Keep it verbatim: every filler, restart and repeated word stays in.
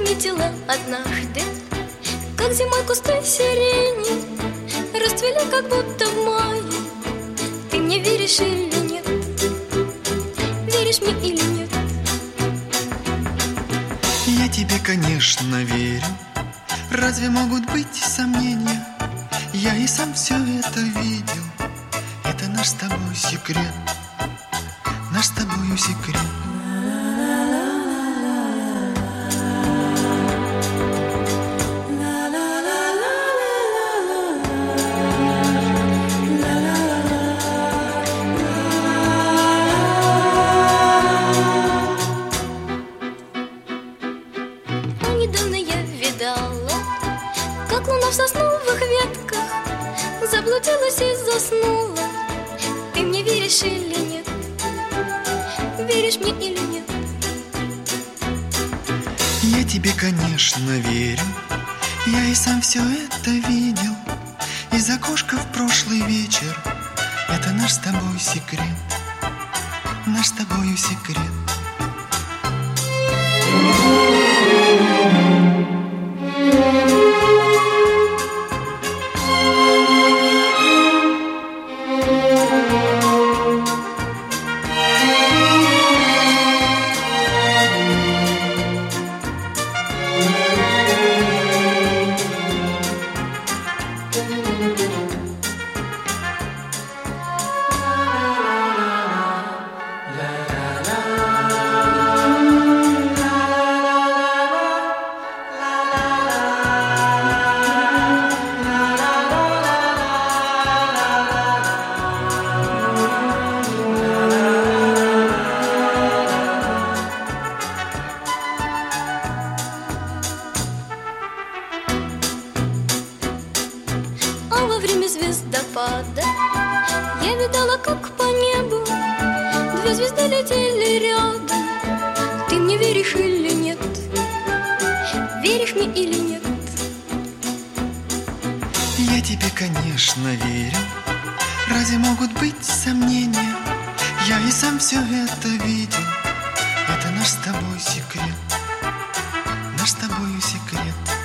заметила однажды, как зимой кусты сирени расцвели, как будто в мае. Ты мне веришь или нет? Веришь мне или нет? Я тебе, конечно, верю. Разве могут быть сомнения? Я и сам все это видел. Это наш с тобой секрет, наш с тобою секрет. Недавно я видала, как луна в сосновых ветках заблудилась и заснула. Ты мне веришь или нет? Веришь мне или нет? Я тебе, конечно, верю. Я и сам все это видел. Из окошка в прошлый вечер. Это наш с тобой секрет, наш с тобою секрет. А во время звездопада я видала, как по небу две звезды летели рядом. Ты мне веришь или нет? Веришь мне или нет? Я тебе, конечно, верю. Разве могут быть сомнения? Я и сам все это видел. Это наш с тобой секрет, наш с тобою секрет.